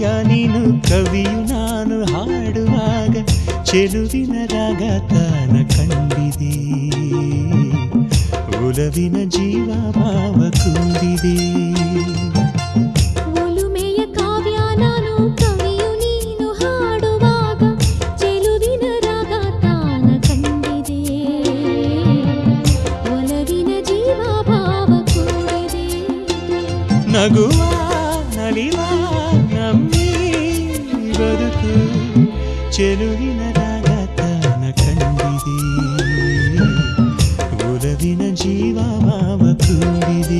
ನೀನು ಕವಿಯು ನಾನು ಹಾಡುವಾಗ ಚೆಲುವಿನ ರಾಗ ತಾನ ಕಂಡಿದೆ ಒಲವಿನ ಜೀವ ಭಾವ ಕೂಡಿದೆ ಒಲುಮೆಯ ಕಾವ್ಯ ನಾನು ಕವಿಯು ನೀನು ಹಾಡುವಾಗ ಚೆಲುವಿನ ರಾಗ ತಾನ ಕಂಡಿದೆ ಒಲವಿನ ಜೀವ ಭಾವ ಕೂಡಿದೆ ನಗುವ ನಲಿವ ನಮ್ಮಿ ಬದುಕು ಚೆಲುವಿನ ರಾಗ ತಾನ ಕಂಡಿದೆ ಒಲವಿನ ಜೀವ ಭಾವ ಕೂಡಿದೆ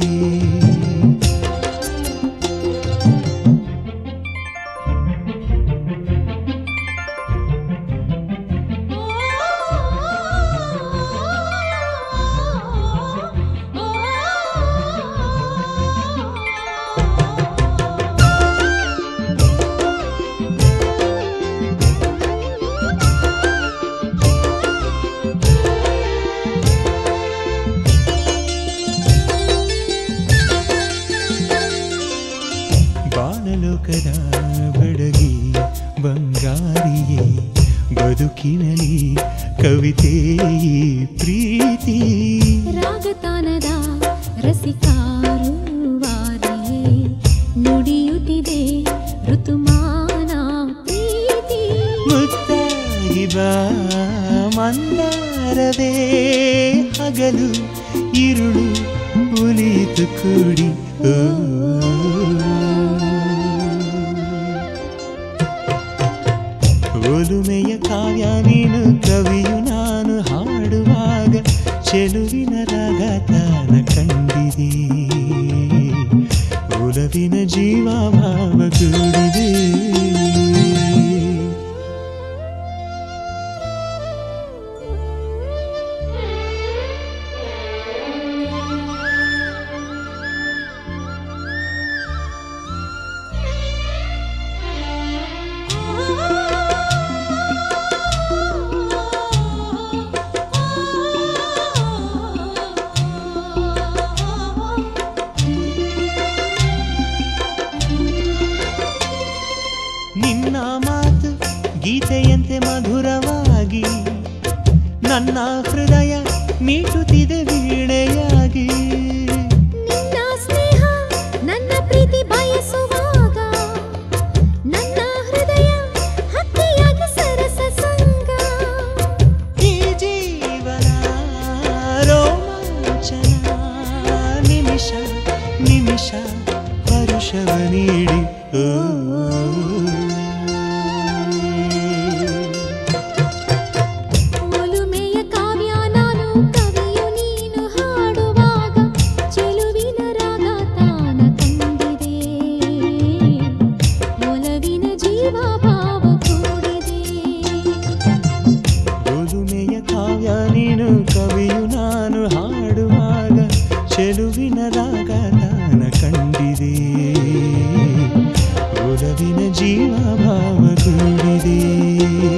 ಬಾಣಲೋಕದ ಬಡಗಿ ಬಂಗಾರಿಯೇ ಬದುಕಿನಲಿ ಕವಿತೆ ಪ್ರೀತಿ ರಾಗತಾನದ ರಸಿಕಾರುವಾರಿಯೇ ನುಡಿಯುತ್ತಿದೆ ಋತುಮಾನ ಪ್ರೀತಿ ಮುತ್ತಾಗಿ ಬಾ ಮಂದಾರವೇ ಹಗಲು ಇರುಳು ಉಳಿತು ಕೂಡಿ ಒಲುಮೆಯ ಕಾವ್ಯ ನೀನು ಕವಿಯು ನಾನು ಹಾಡುವಾಗ ಚೆಲುವಿನ ರಾಗ ತಾನ ಕಂಡಿದೆ ಒಲವಿನ ಜೀವ ಭಾವ ಕೂಡಿದೆ ನಿನ್ನ ಮಾತು ಗೀತೆಯಂತೆ ಮಧುರವಾಗಿ ನನ್ನ ಹೃದಯ ಮೀಟುತ್ತಿದೆ ವೀಣೆಯಾಗಿ ನಿನ್ನ ಸ್ನೇಹ ನನ್ನ ಪ್ರೀತಿ ಬಯಸುವಾಗ ನನ್ನ ಹೃದಯ ಹಕ್ಕಿಯಾಗಿ ಸರಸ ಸಂಗ ಈ ಜೀವನ ರೋಮಾಂಚನ ನಿಮಿಷ ನಿಮಿಷ ಹರುಷವ ನೀಡಿ ಒಲುಮೆಯ ಕಾವ್ಯ ನಾನು ಕವಿಯು ನೀನು ಹಾಡುವಾಗ ಚೆಲುವಿನ ರಾಗ ತಾನ ಕಂಡಿದೆ ಒಲವಿನ ಜೀವ ಭಾವ ಕೂಡಿದೆ ಒಲುಮೆಯ ಕಾವ್ಯ ನೀನು ಕವಿಯು ನಾನು ಹಾಡುವಾಗ ಚೆಲುವಿನ ರಾಗ ತಾನ ಕಂಡಿದೆ ಒಲವಿನ ಜೀವ ಭಾವ ಕೂಡಿದೆ